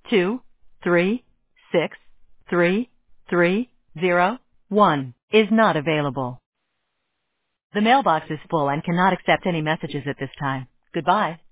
2363301 is not available. The mailbox is full and cannot accept any messages at this time. Goodbye.